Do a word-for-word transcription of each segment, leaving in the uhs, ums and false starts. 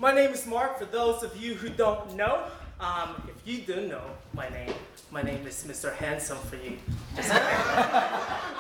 my name is Mark. For those of you who don't know, um, if you do know my name, my name is Mister Handsome for you. Just kidding.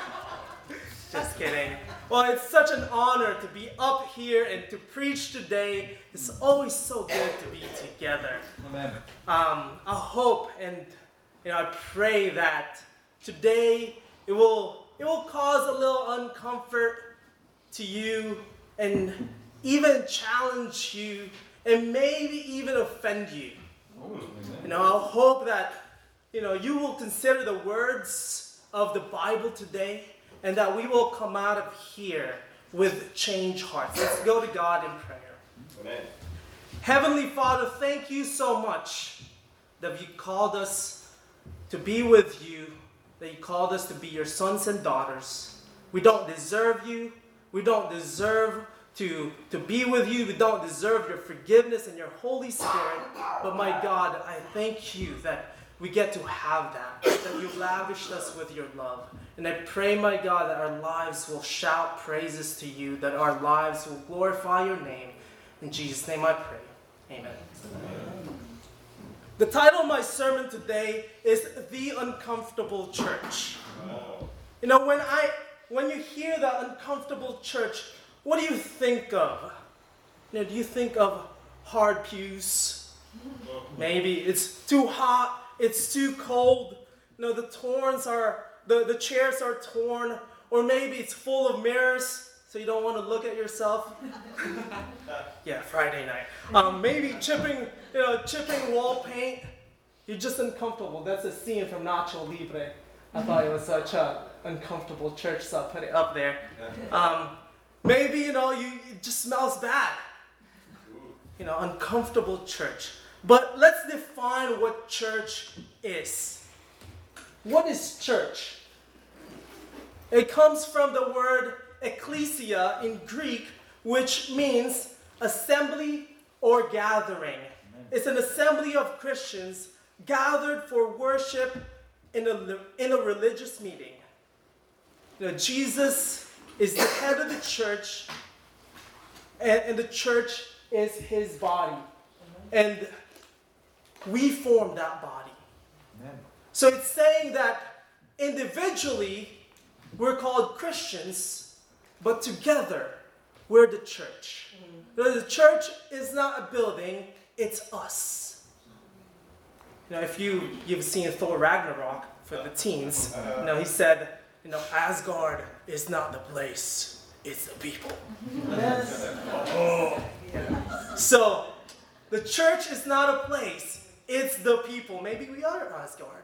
Just kidding. Well, it's such an honor to be up here and to preach today. It's always so good to be together. Amen. Um, I hope and you know I pray that today it will it will cause a little uncomfort to you and even challenge you and maybe even offend you. Oh, You know, I hope that you know you will consider the words of the Bible today and that we will come out of here with changed hearts. Let's go to God in prayer. Amen. Heavenly Father, thank you so much that you called us to be with you, that you called us to be your sons and daughters. We don't deserve you. We don't deserve to, to be with you. We don't deserve your forgiveness and your Holy Spirit. But my God, I thank you that we get to have that, that you lavished us with your love. And I pray, my God, that our lives will shout praises to you, that our lives will glorify your name. In Jesus' name I pray. Amen. Amen. The title of my sermon today is The Uncomfortable Church. Wow. You know, when I when you hear the uncomfortable church, what do you think of? You know, do you think of hard pews? Maybe it's too hot, it's too cold. You know, the torns are the, the chairs are torn, or maybe it's full of mirrors, so you don't want to look at yourself. Yeah, Friday night. Um, maybe chipping, you know, chipping wall paint. You're just uncomfortable. That's a scene from Nacho Libre. I thought it was such an uncomfortable church, so I put it up there. Um, maybe, you know, you, it just smells bad. You know, uncomfortable church. But let's define what church is. What is church? It comes from the word ecclesia in Greek, which means assembly or gathering. It's an assembly of Christians gathered for worship in a, in a religious meeting. You know, Jesus is the head of the church, and, and the church is his body. And we form that body. Amen. So it's saying that individually we're called Christians, but together we're the church. Mm. The church is not a building, it's us. You know, if you, you've seen Thor Ragnarok for the teens, you know, he said, you know, Asgard is not the place, it's the people. Yes. Oh. Yeah. So, the church is not a place, it's the people. Maybe we are Asgard.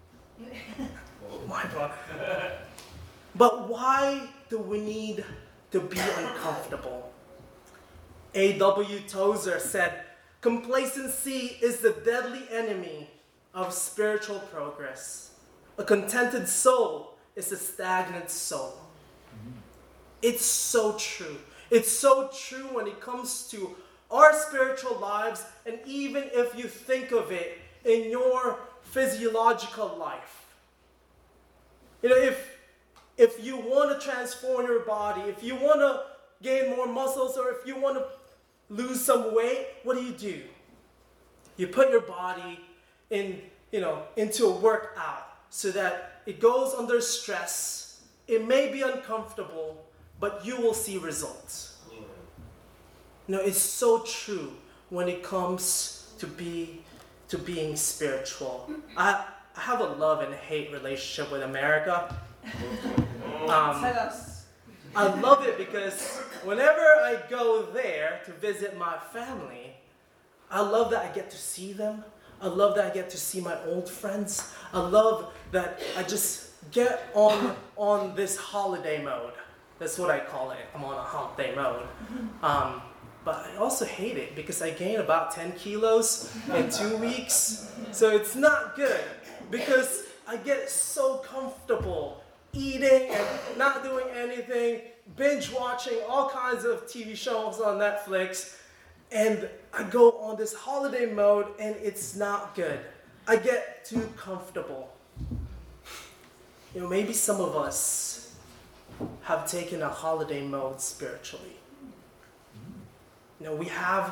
My God. But why do we need to be uncomfortable? A W Tozer said, complacency is the deadly enemy of spiritual progress. A contented soul is a stagnant soul. Mm-hmm. It's so true. It's so true when it comes to our spiritual lives, and even if you think of it in your physiological life. You know, if, if you want to transform your body, if you want to gain more muscles, or if you want to lose some weight, what do you do? You put your body in, you know, into a workout so that it goes under stress. It may be uncomfortable, but you will see results. You know, it's so true when it comes to be to being spiritual. I, I have a love and hate relationship with America. Um, Tell us. I love it because whenever I go there to visit my family, I love that I get to see them. I love that I get to see my old friends. I love that I just get on on this holiday mode. That's what I call it. I'm on a hump day mode. Um, but I also hate it because I gained about ten kilos in two weeks. So it's not good because I get so comfortable eating and not doing anything, binge watching all kinds of T V shows on Netflix, and I go on this holiday mode and it's not good. I get too comfortable. You know, maybe some of us have taken a holiday mode spiritually. You know, we have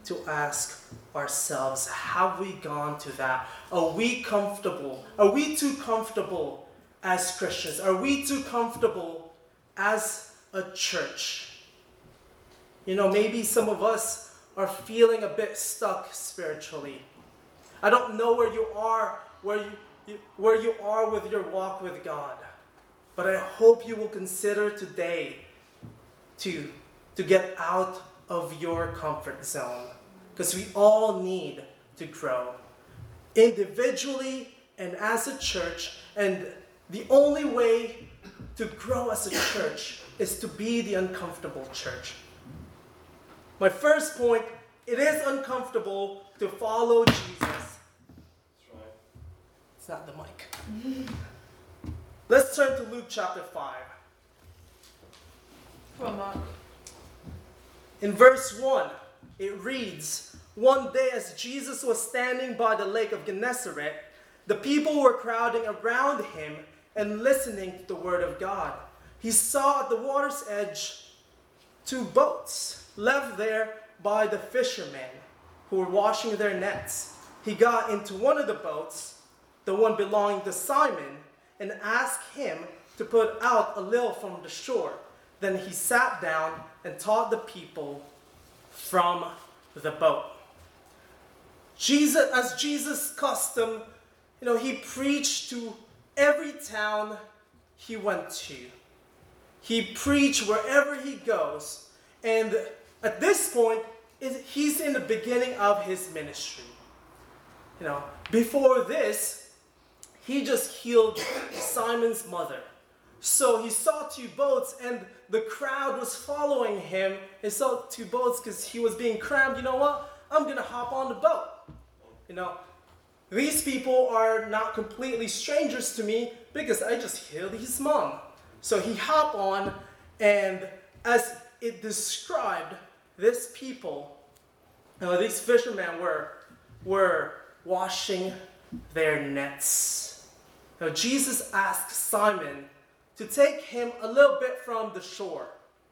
to ask ourselves, have we gone to that? Are we comfortable? Are we too comfortable as Christians? Are we too comfortable as a church? You know, maybe some of us are feeling a bit stuck spiritually. I don't know where you are, where you, you, where you are with your walk with God. But I hope you will consider today to, to get out of your comfort zone. Because we all need to grow. Individually and as a church. And the only way to grow as a church is to be the uncomfortable church. My first point, it is uncomfortable to follow Jesus. That's right. It's not the mic. Let's turn to Luke chapter five. Come on. In verse one, it reads, "One day as Jesus was standing by the lake of Gennesaret, the people were crowding around him and listening to the word of God. He saw at the water's edge two boats left there by the fishermen who were washing their nets. He got into one of the boats, the one belonging to Simon, and asked him to put out a little from the shore. Then he sat down and taught the people from the boat." Jesus, as Jesus' custom, you know, he preached to every town he went to. He preached wherever he goes. And at this point, he's in the beginning of his ministry. You know, before this, he just healed Simon's mother. So he saw two boats, and the crowd was following him. He saw two boats because he was being crammed. You know what? I'm going to hop on the boat. You know, these people are not completely strangers to me because I just healed his mom. So he hopped on, and as it described, this people, you know, these fishermen were, were washing their nets. Now Jesus asked Simon to take him a little bit from the shore.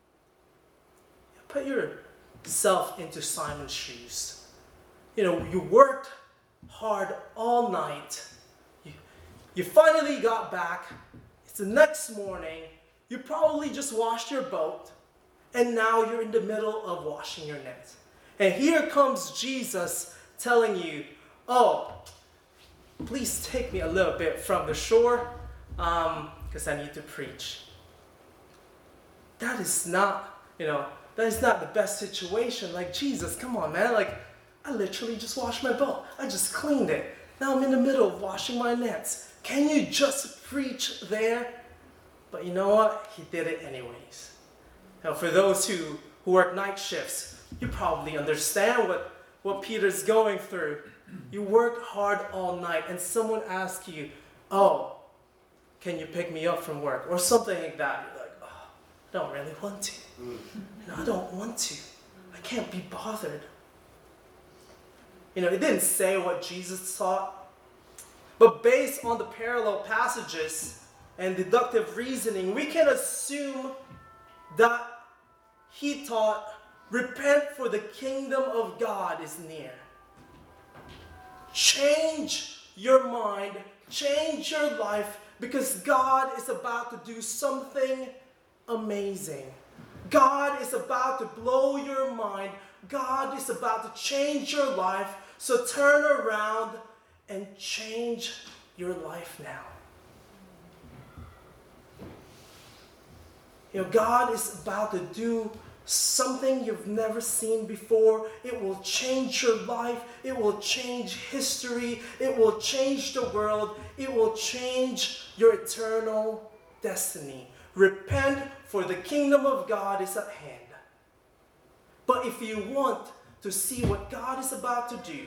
Put yourself into Simon's shoes. You know, you worked hard all night. You, you finally got back. It's the next morning. You probably just washed your boat. And now you're in the middle of washing your nets. And here comes Jesus telling you, "Oh, please take me a little bit from the shore because um, I need to preach." That is not, you know, that is not the best situation. Like, Jesus, come on, man. Like, I literally just washed my boat. I just cleaned it. Now I'm in the middle of washing my nets. Can you just preach there? But you know what? He did it anyways. Now, for those who, who work night shifts, you probably understand what, what Peter's going through. You work hard all night, and someone asks you, "Oh, can you pick me up from work?" Or something like that. You're like, "Oh, I don't really want to. No, I don't want to. I can't be bothered." You know, it didn't say what Jesus taught, but based on the parallel passages and deductive reasoning, we can assume that he taught, "Repent, for the kingdom of God is near." Change your mind, change your life, because God is about to do something amazing. God is about to blow your mind. God is about to change your life. So turn around and change your life now. You know, God is about to do something you've never seen before. It will change your life. It will change history. It will change the world. It will change your eternal destiny. Repent, for the kingdom of God is at hand. But if you want to see what God is about to do,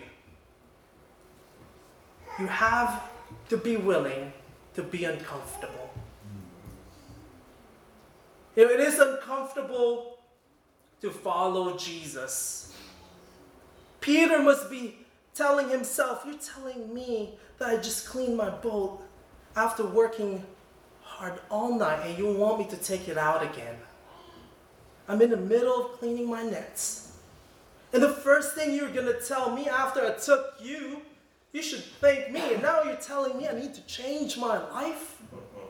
you have to be willing to be uncomfortable. You know, it is uncomfortable to follow Jesus. Peter must be telling himself, "You're telling me that I just cleaned my boat after working hard all night, and you want me to take it out again? I'm in the middle of cleaning my nets." And the first thing you're going to tell me after I took you, you should thank me. And now you're telling me I need to change my life?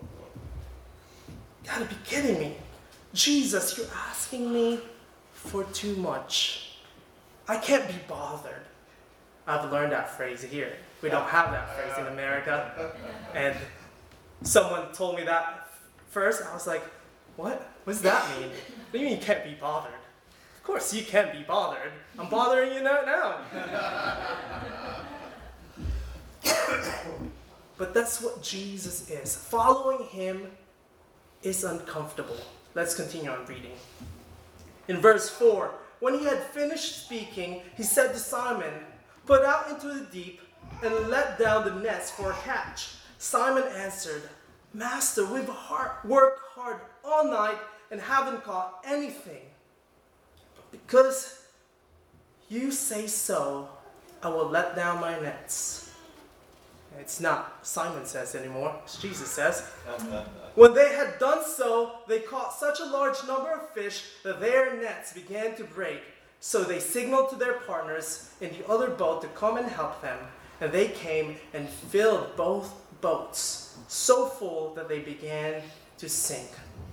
You gotta be kidding me. Jesus, you're asking me for too much. I can't be bothered. I've learned that phrase here. We don't have that phrase in America. And someone told me that first. I was like, what? What does that mean? What do you mean you can't be bothered? Of course you can't be bothered. I'm bothering you now. But that's what Jesus is. Following him is uncomfortable. Let's continue on reading. In verse four, when he had finished speaking, he said to Simon, "Put out into the deep and let down the nets for a catch." Simon answered, "Master, we've hard, worked hard all night and haven't caught anything. Because you say so, I will let down my nets." It's not Simon says anymore, it's Jesus says. When they had done so, they caught such a large number of fish that their nets began to break. So they signaled to their partners in the other boat to come and help them. And they came and filled both boats so full that they began to sink.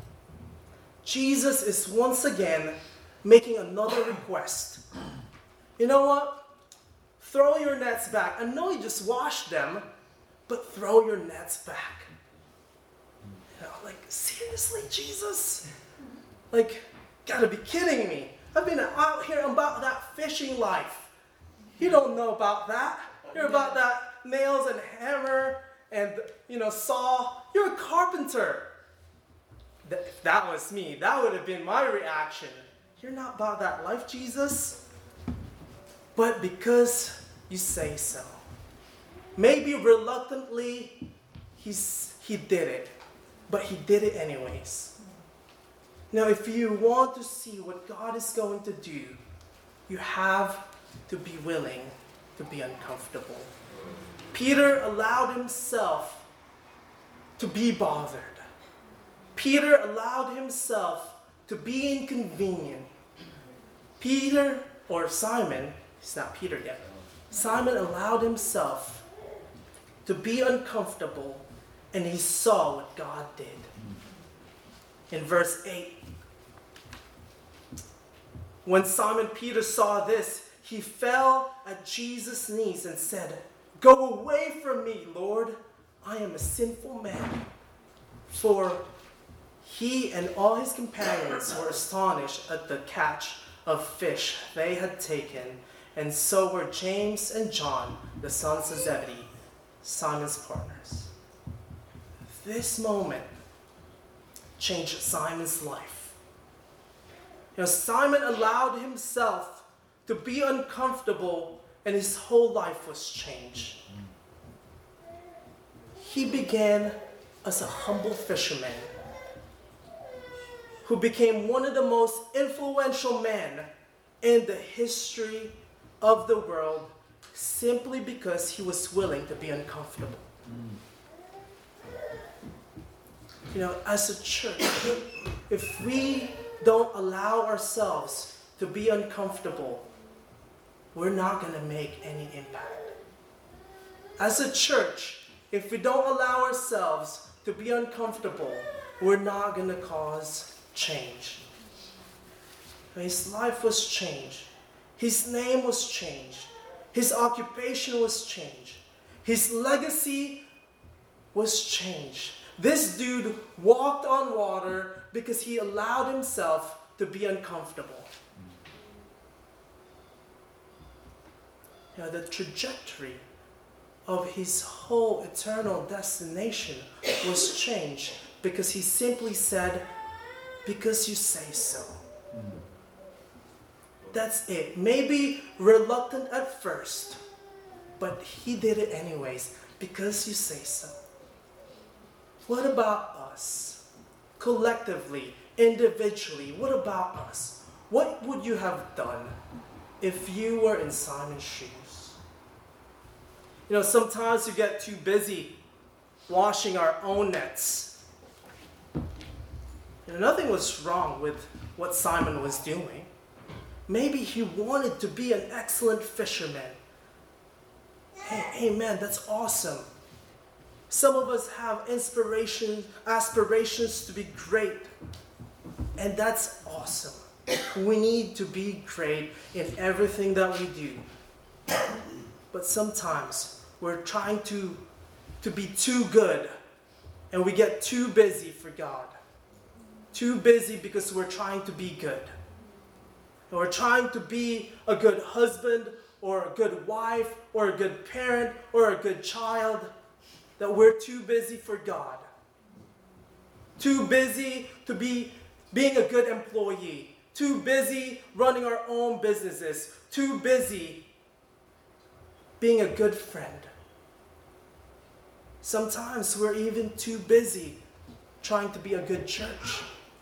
Jesus is once again making another request. You know what? Throw your nets back. I know you just washed them, but throw your nets back. You know, like, seriously, Jesus? Like, gotta be kidding me. I've been out here about that fishing life. You don't know about that. You're about that nails and hammer and, you know, saw. You're a carpenter. If that was me, that would have been my reaction. You're not about that life, Jesus. But because you say so. Maybe reluctantly, he's, he did it. But he did it anyways. Now, if you want to see what God is going to do, you have to be willing to be uncomfortable. Peter allowed himself to be bothered. Peter allowed himself to be inconvenient. Peter, or Simon, he's not Peter yet. Simon allowed himself to be uncomfortable, and he saw what God did. In verse eight, when Simon Peter saw this, he fell at Jesus' knees and said, "Go away from me, Lord. I am a sinful man." For he and all his companions were astonished at the catch of fish they had taken, and so were James and John, the sons of Zebedee, Simon's partners. This moment changed Simon's life. You know, Simon allowed himself to be uncomfortable, and his whole life was changed. He began as a humble fisherman who became one of the most influential men in the history of the world simply because he was willing to be uncomfortable. You know, as a church, if we don't allow ourselves to be uncomfortable, we're not going to make any impact. As a church, if we don't allow ourselves to be uncomfortable, we're not going to cause change. His life was changed. His name was changed. His occupation was changed. His legacy was changed. This dude walked on water because he allowed himself to be uncomfortable. You know, the trajectory of his whole eternal destination was changed because he simply said, "Because you say so." Mm. That's it. Maybe reluctant at first, but he did it anyways, because you say so. What about us? Collectively, individually, what about us? What would you have done if you were in Simon's shoes? You know, sometimes we get too busy washing our own nets. You know, nothing was wrong with what Simon was doing. Maybe he wanted to be an excellent fisherman. Hey, amen, that's awesome. Some of us have inspiration, aspirations to be great. And that's awesome. We need to be great in everything that we do. But sometimes we're trying to, to be too good, and we get too busy for God. Too busy because we're trying to be good. And we're trying to be a good husband, or a good wife, or a good parent, or a good child, that we're too busy for God. Too busy to be being a good employee. Too busy running our own businesses. Too busy being a good friend. Sometimes we're even too busy trying to be a good church.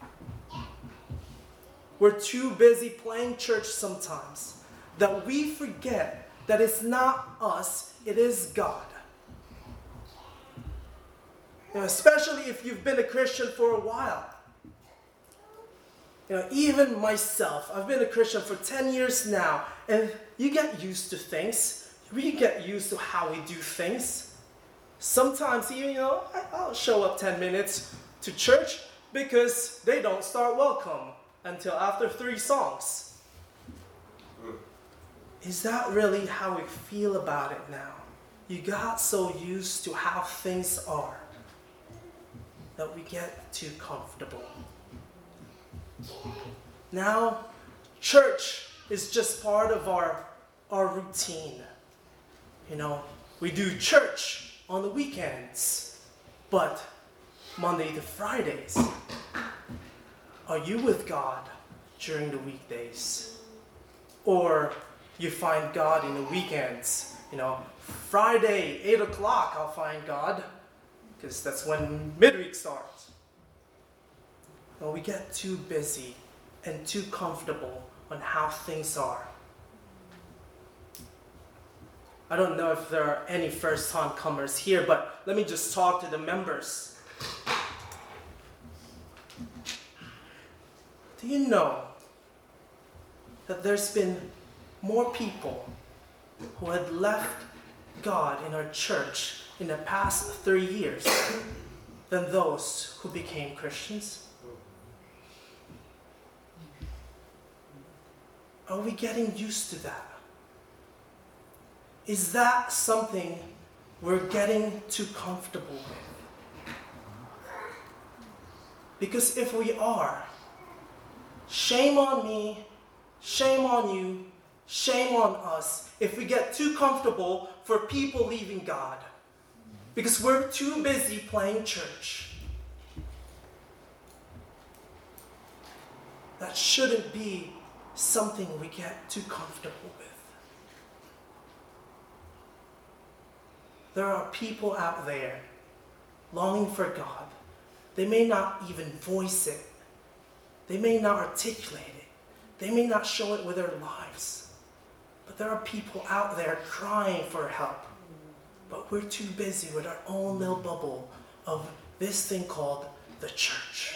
We're too busy playing church sometimes that we forget that it's not us, it is God. You know, especially if you've been a Christian for a while. You know, even myself, I've been a Christian for ten years now, and you get used to things. We get used to how we do things. Sometimes even, you know, I'll show up ten minutes to church because they don't start welcome until after three songs. Is that really how we feel about it now? You got so used to how things are that we get too comfortable. Now, church is just part of our, our routine. You know, we do church on the weekends, but Monday to Fridays, are you with God during the weekdays? Or you find God in the weekends? You know, Friday, eight o'clock, I'll find God, because that's when midweek starts. Well, we get too busy and too comfortable on how things are. I don't know if there are any first-time comers here, but let me just talk to the members. Do you know that there's been more people who had left God in our church in the past three years than those who became Christians? Are we getting used to that? Is that something we're getting too comfortable with? Because if we are, shame on me, shame on you, shame on us if we get too comfortable for people leaving God. Because we're too busy playing church. That shouldn't be something we get too comfortable with. There are people out there longing for God. They may not even voice it. They may not articulate it. They may not show it with their lives. But there are people out there crying for help. But we're too busy with our own little bubble of this thing called the church.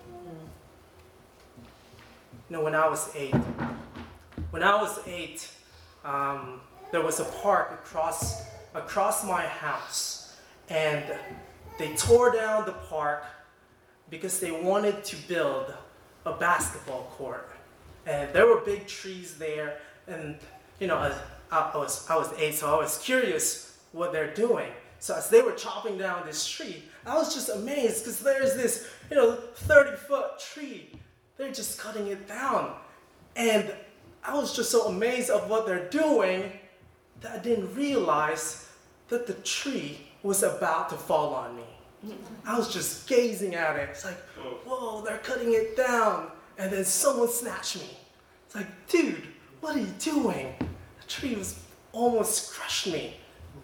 You know, when I was eight, when I was eight, um, there was a park across across my house, and they tore down the park because they wanted to build a basketball court. And there were big trees there, and you know, I, I was I was eight, so I was curious what they're doing. So as they were chopping down this tree, I was just amazed because there's this, you know, thirty-foot tree. They're just cutting it down, and I was just so amazed of what they're doing that I didn't realize that the tree was about to fall on me. I was just gazing at it. It's like, whoa, they're cutting it down. And then someone snatched me. It's like, dude, what are you doing? The tree was almost crushed me.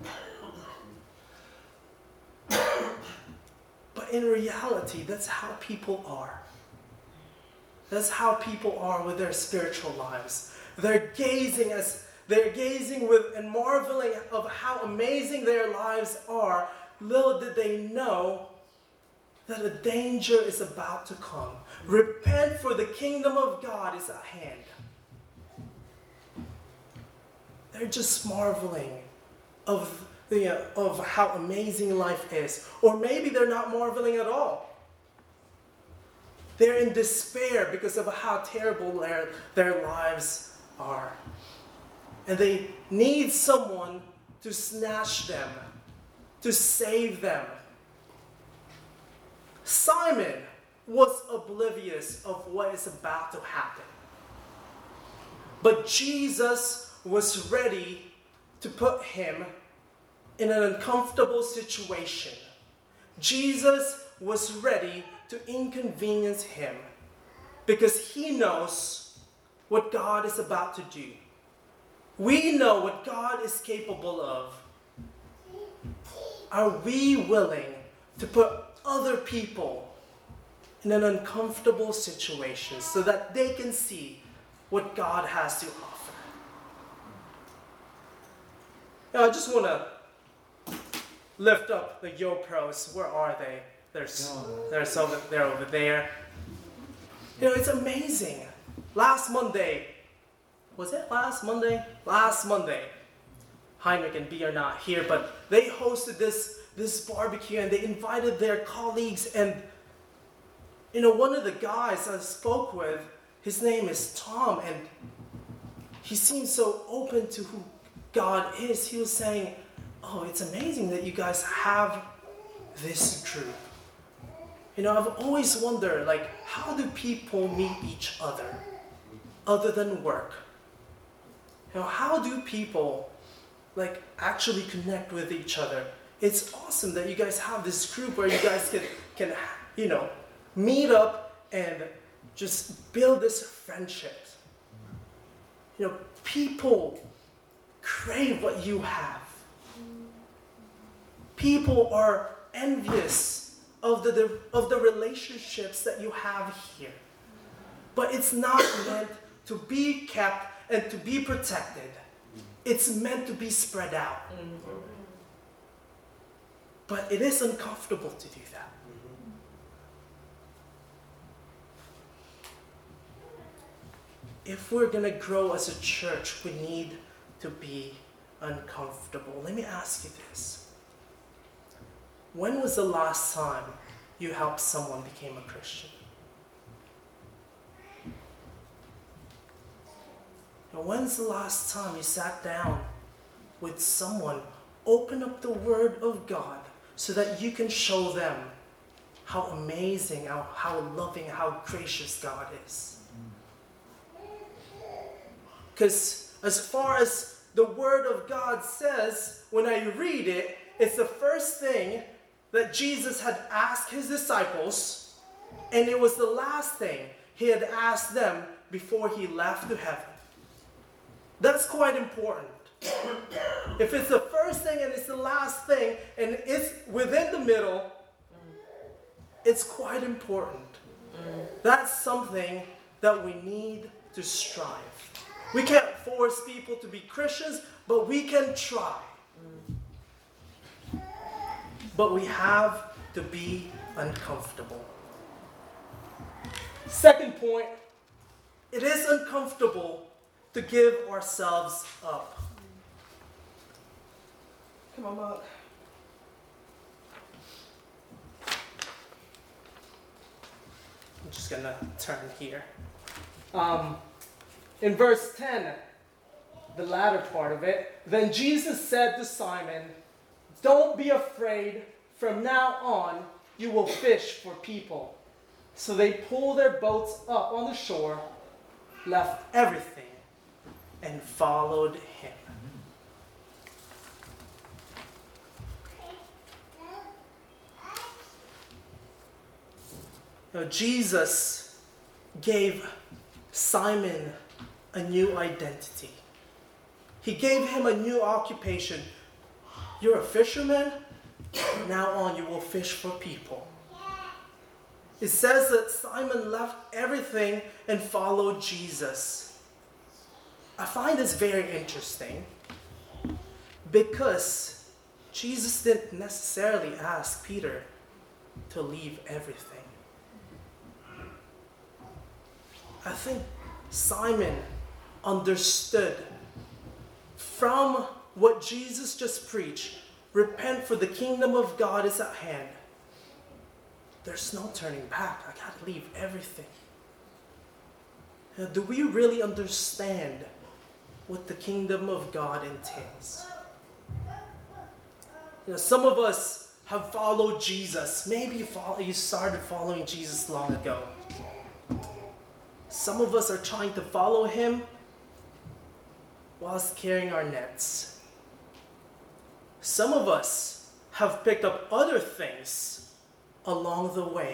But in reality, that's how people are. That's how people are with their spiritual lives. They're gazing as They're gazing with and marveling of how amazing their lives are. Little did they know that a danger is about to come. Repent, for the kingdom of God is at hand. they're just marveling of, you know, of how amazing life is. Or maybe they're not marveling at all. They're in despair because of how terrible their, their lives are. And they need someone to snatch them, to save them. Simon was oblivious of what is about to happen. But Jesus was ready to put him in an uncomfortable situation. Jesus was ready to inconvenience him because he knows what God is about to do. We know what God is capable of. Are we willing to put other people in an uncomfortable situation so that they can see what God has to offer? Now, I just want to lift up the YoPros. Where are they? They're, they're, so, they're over there. You know, it's amazing. Last Monday, was it last Monday? Last Monday. Heinrich and B are not here, but they hosted this, this barbecue and they invited their colleagues. And, you know, one of the guys I spoke with, his name is Tom, and he seemed so open to who God is. He was saying, oh, it's amazing that you guys have this group. You know, I've always wondered, like, how do people meet each other other than work? You know, how do people, like, actually connect with each other? It's awesome that you guys have this group where you guys can, can you know, meet up and just build this friendship. You know, people crave what you have. People are envious of the, the of the relationships that you have here. But it's not meant to be kept and to be protected. It's meant to be spread out. But it is uncomfortable to do that. If we're going to grow as a church, we need to be uncomfortable. Let me ask you this. When was the last time you helped someone become a Christian? And when's the last time you sat down with someone, open up the Word of God so that you can show them how amazing, how, how loving, how gracious God is? Because as far as the Word of God says, when I read it, it's the first thing that Jesus had asked his disciples, and it was the last thing he had asked them before he left to heaven. That's quite important. If it's the first thing and it's the last thing, and it's within the middle, it's quite important. That's something that we need to strive. We can't force people to be Christians, but we can try. But we have to be uncomfortable. Second point, it is uncomfortable to give ourselves up. Come on, Mark. I'm just going to turn here. Um, in verse ten, the latter part of it, then Jesus said to Simon, "Don't be afraid. From now on, you will fish for people." So they pulled their boats up on the shore, left everything, and followed him. Now, Jesus gave Simon a new identity. He gave him a new occupation. You're a fisherman? From now on, you will fish for people. It says that Simon left everything and followed Jesus. I find this very interesting because Jesus didn't necessarily ask Peter to leave everything. I think Simon understood from what Jesus just preached, repent for the kingdom of God is at hand, there's no turning back. I gotta leave everything. Now, do we really understand what the kingdom of God entails? You know, some of us have followed Jesus. Maybe you, follow, you started following Jesus long ago. Some of us are trying to follow him whilst carrying our nets. Some of us have picked up other things along the way.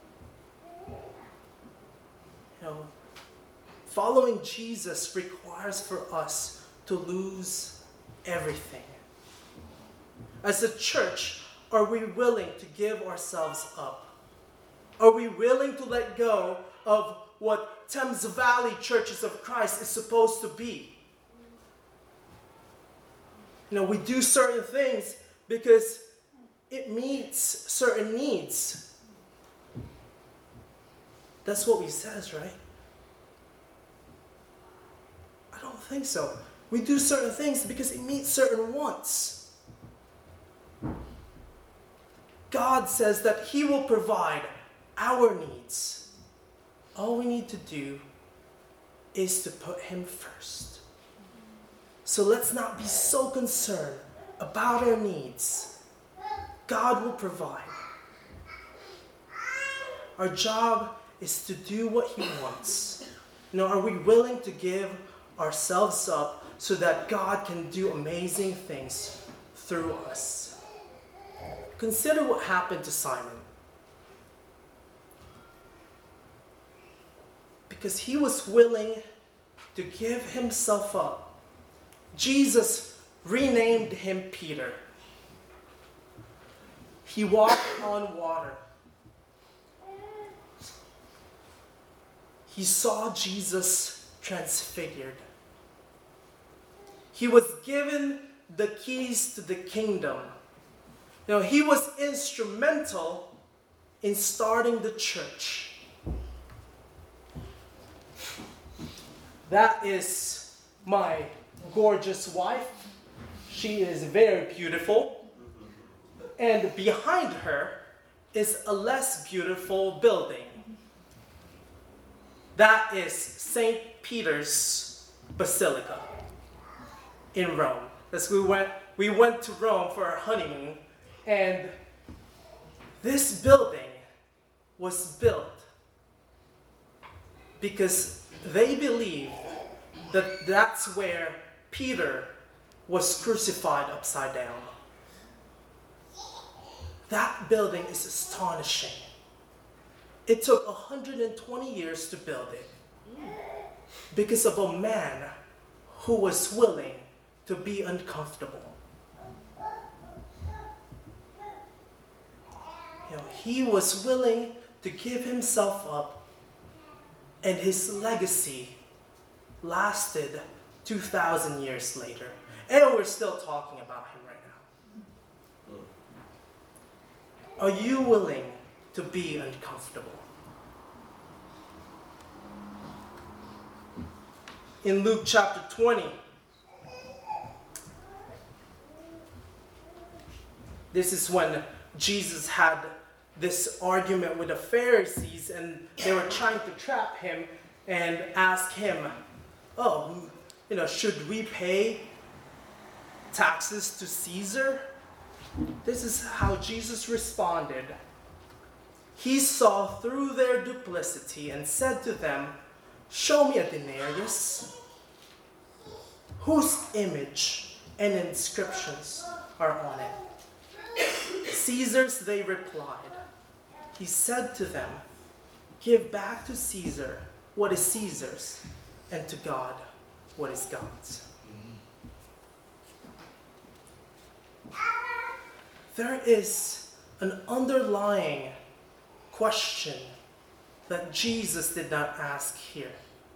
You know, following Jesus requires for us to lose everything. As a church, are we willing to give ourselves up? Are we willing to let go of what Thames Valley Churches of Christ is supposed to be? You know, we do certain things because it meets certain needs. That's what we says, right? I don't think so. We do certain things because it meets certain wants. God says that he will provide our needs. All we need to do is to put him first. So let's not be so concerned about our needs. God will provide. Our job is to do what he wants. You know, are we willing to give ourselves up so that God can do amazing things through us? Consider what happened to Simon. Because he was willing to give himself up, Jesus renamed him Peter. He walked on water. He saw Jesus transfigured. He was given the keys to the kingdom. You know, he was instrumental in starting the church. That is my gorgeous wife. She is very beautiful. And behind her is a less beautiful building. That is Saint Peter's Basilica in Rome. As we went, we went to Rome for our honeymoon, and this building was built because they believed that that's where Peter was crucified upside down. That building is astonishing. It took one hundred twenty years to build it because of a man who was willing to be uncomfortable. You know, he was willing to give himself up, and his legacy lasted two thousand years later. And we're still talking about him right now. Are you willing to be uncomfortable? In Luke chapter twenty, this is when Jesus had this argument with the Pharisees, and they were trying to trap him and ask him, oh, you know, should we pay taxes to Caesar? This is how Jesus responded. He saw through their duplicity and said to them, show me a denarius. Whose image and inscriptions are on it? Caesar's, they replied. He said to them, give back to Caesar what is Caesar's, and to God what is God's. There is an underlying question that Jesus did not ask here.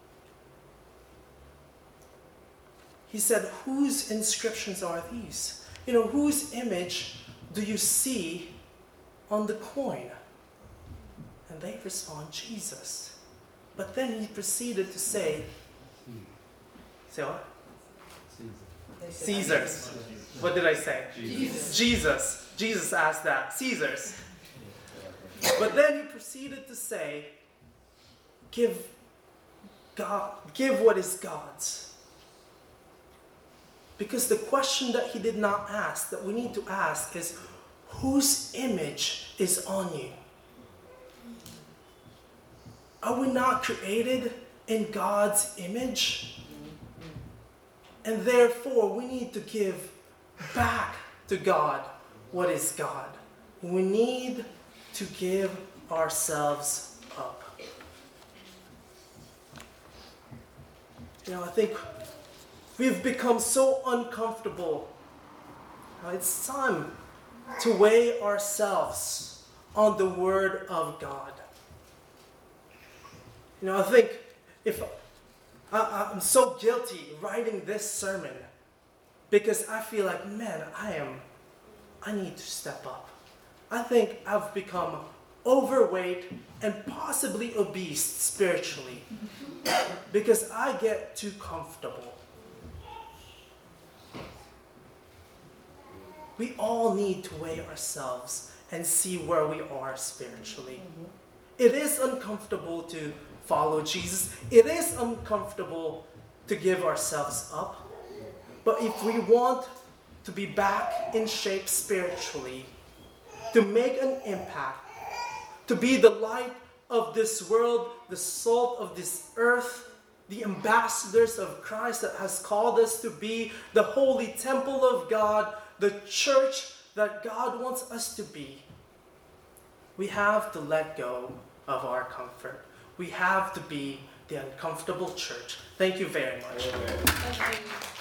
He said, whose inscriptions are these? You know, whose image do you see on the coin? And they respond, Jesus. But then he proceeded to say, say what? Caesar's. What did I say? Jesus. Jesus. Jesus asked that. Caesar's. But then he proceeded to say, give God, give what is God's. Because the question that he did not ask, that we need to ask is, whose image is on you? Are we not created in God's image? And therefore, we need to give back to God what is God. We need to give ourselves up. You know, I think we've become so uncomfortable. Now, it's time to weigh ourselves on the Word of God. You know, I think if I, I'm so guilty writing this sermon because I feel like, man, I am, I need to step up. I think I've become overweight and possibly obese spiritually because I get too comfortable. We all need to weigh ourselves and see where we are spiritually. It is uncomfortable to follow Jesus. It is uncomfortable to give ourselves up. But if we want to be back in shape spiritually, to make an impact, to be the light of this world, the salt of this earth, the ambassadors of Christ that has called us to be the holy temple of God, the church that God wants us to be, we have to let go of our comfort. We have to be the uncomfortable church. Thank you very much. Thank you.